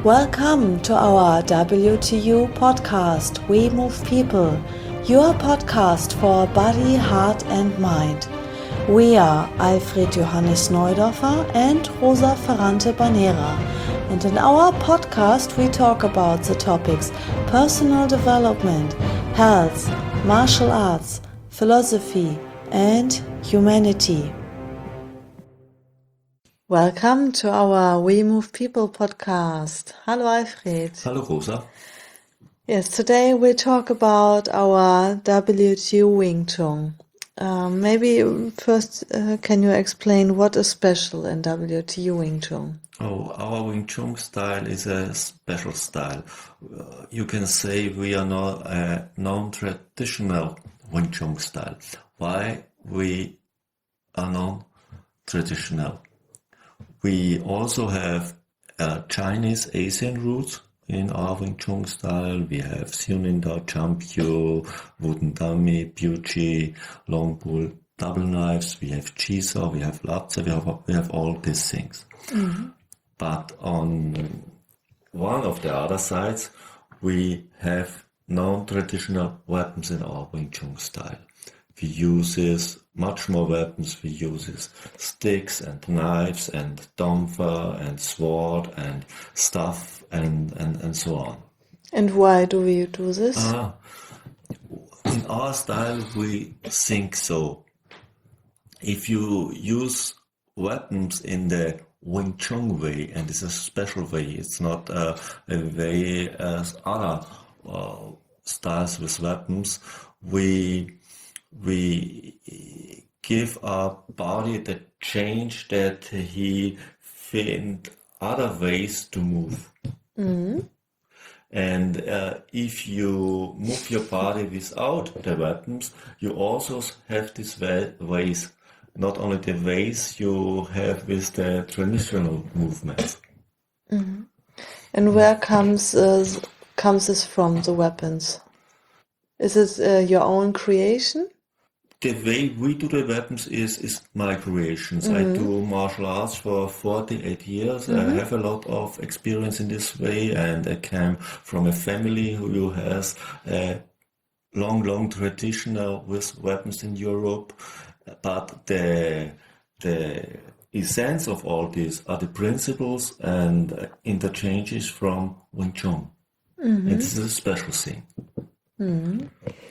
Welcome to our WTU podcast, We Move People, your podcast for body, heart and mind. We are Alfred Johannes Neudorfer and Rosa Ferrante Banera, and in our podcast we talk about the topics personal development, health, martial arts, philosophy and humanity. Welcome to our We Move People podcast. Hello, Alfred. Hello, Rosa. Yes, today we talk about our WTU Wing Chun. Maybe first, can you explain what is special in WTU Wing Chun? Oh, our Wing Chun style is a special style. You can say we are not a non-traditional Wing Chun style. Why we are non-traditional? We also have Chinese Asian roots in our Wing Chun style. We have Xiunin Dao, Champyo, Wooden Dummy, Puchi, Long Bull, double knives. We have Chisa, we have Lapza, we have all these things. Mm-hmm. But on one of the other sides, we have non-traditional weapons in our Wing Chun style. We use much more weapons. We use sticks and knives and domfa and sword and staff and so on. And why do we do this? In our style, we think so. If you use weapons in the Wing Chun way, and it's a special way, it's not a way as other styles with weapons, we give our body the change that he find other ways to move. Mm-hmm. And if you move your body without the weapons, you also have these ways, not only the ways you have with the traditional movements. Mm-hmm. And where comes this from, the weapons? Is it your own creation? The way we do the weapons is my creations. Mm-hmm. I do martial arts for 48 years. Mm-hmm. I have a lot of experience in this way, and I came from a family who has a long tradition with weapons in Europe. But the essence of all this are the principles and interchanges from Wing Chun. Mm-hmm. And this is a special thing. Mm-hmm.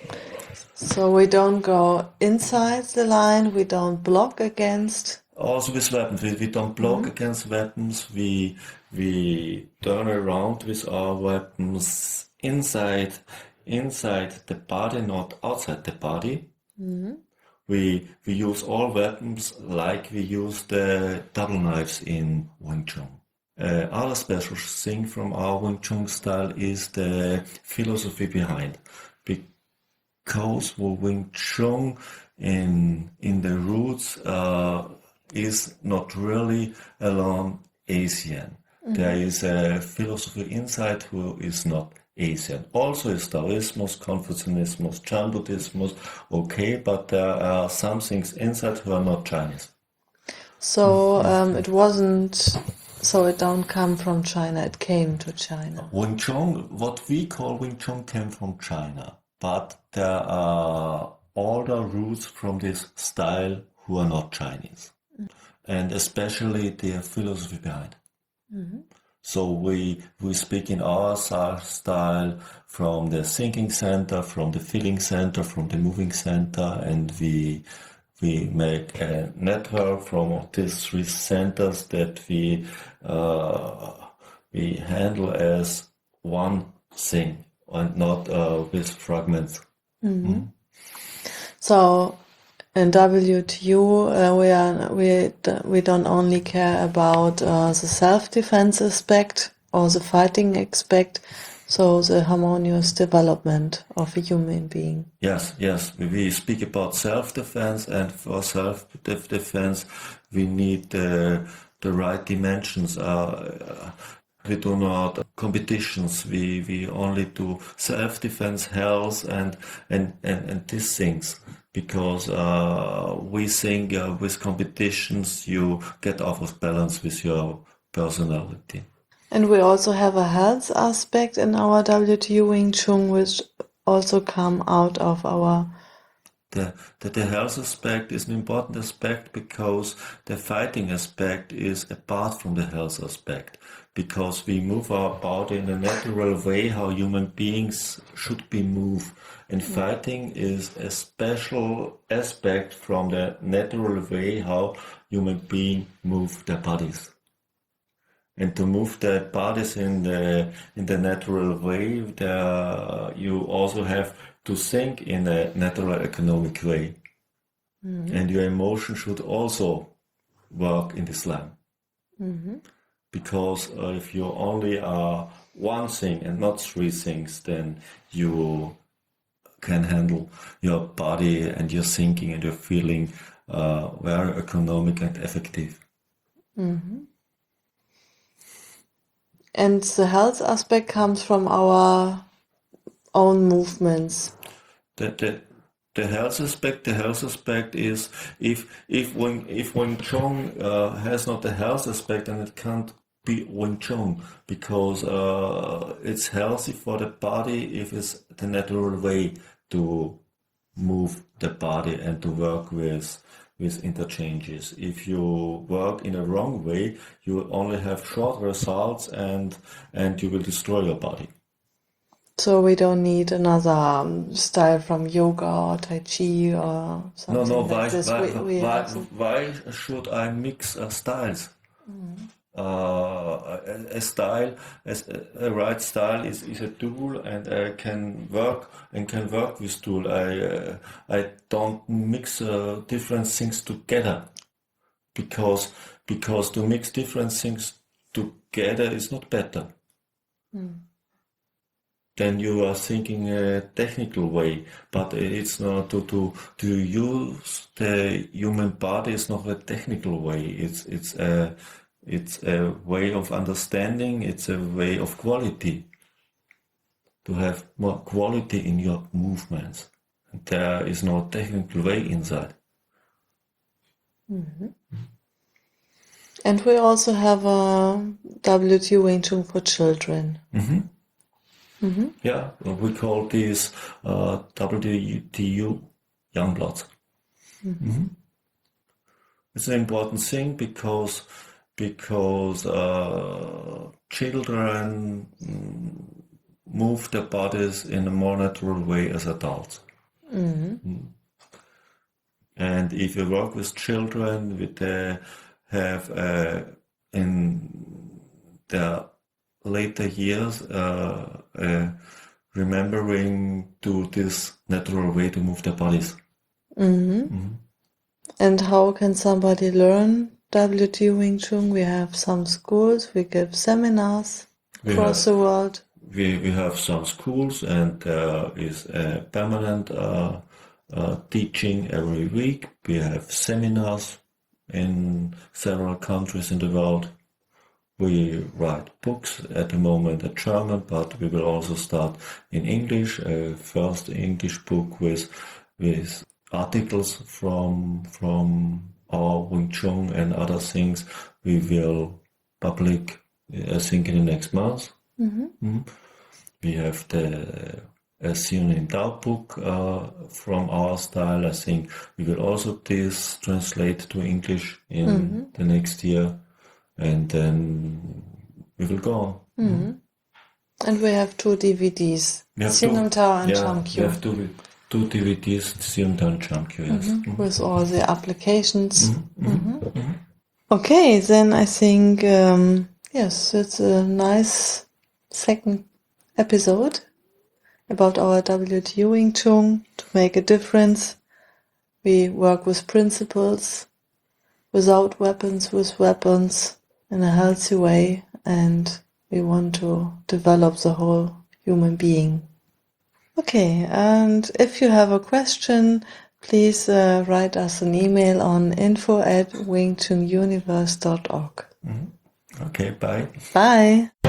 So we don't go inside the line, we don't block against. Also with weapons, we don't block against weapons, we turn around with our weapons inside the body, not outside the body. Mm-hmm. We use all weapons like we use the double knives in Wing Chun. Other special thing from our Wing Chun style is the philosophy behind. Because Wing Chun in the roots is not really alone Asian. Mm-hmm. There is a philosophy inside who is not Asian. Also is Taoism, Confucianism, Chan Buddhism, okay, but there are some things inside who are not Chinese. So it don't come from China, it came to China. Wing Chun, what we call Wing Chun came from China. But there are older roots from this style who are not Chinese, and especially their philosophy behind. Mm-hmm. So we speak in our style from the thinking center, from the feeling center, from the moving center, and we make a network from these three centers that we handle as one thing. And not with fragments. Mm-hmm. Mm-hmm. So in WTU, we don't only care about the self-defense aspect or the fighting aspect, so the harmonious development of a human being. Yes. We speak about self-defense, and for self-defense, we need the right dimensions. We do not competitions. We only do self-defense, health, and these things, because we think with competitions you get off of balance with your personality. And we also have a health aspect in our WTU Wing Chun, which also come out of our... The health aspect is an important aspect because the fighting aspect is apart from the health aspect. Because we move our body in a natural way how human beings should be moved. And fighting is a special aspect from the natural way how human beings move their bodies. And to move their bodies in the natural way, you also have to think in a natural economic way. And your emotion should also work in this line. Because if you only are one thing and not three things, then you can handle your body and your thinking and your feeling very economic and effective. And the health aspect comes from our own movements. The health aspect is if Wing Chun has not the health aspect, then it can't be Wing Chun, because it's healthy for the body if it's the natural way to move the body and to work with interchanges. If you work in a wrong way, you will only have short results and you will destroy your body. So we don't need another style from yoga or Tai Chi or something like this. Why should I mix styles? A right style is a tool, and can work with tool. I don't mix different things together, because to mix different things together is not better. Then you are thinking a technical way, but it's not to use the human body is not a technical way. It's a way of understanding. It's a way of quality. To have more quality in your movements. There is no technical way inside. And we also have a WTU Wing Chun for children. Yeah, we call this WTU Youngbloods. It's an important thing because children move their bodies in a more natural way as adults. And if you work with children, they have in their later years remembering to this natural way to move their bodies. And how can somebody learn WTU Wing Chun? We have some schools, we give seminars across the world. We have some schools, and there is a permanent teaching every week. We have seminars in several countries in the world. We write books at the moment in German, but we will also start in English, a first English book with articles from our Wing Chun and other things. We will publish, I think, in the next month. We have the Sion in Dao book from our style. I think we will also translate to English in the next year. And then we will go on. And we have 2 DVDs, Sinnum Tao and Cham Kyu. We have two DVDs, Sinnum Tao and Cham Kyu, yes. With all the applications. Okay, then I think, yes, it's a nice second episode about our WTU Wing Chun to make a difference. We work with principles, without weapons, with weapons, in a healthy way, and we want to develop the whole human being. Okay, and if you have a question, please write us an email on info@wingchununiverse.org. Okay, bye. Bye.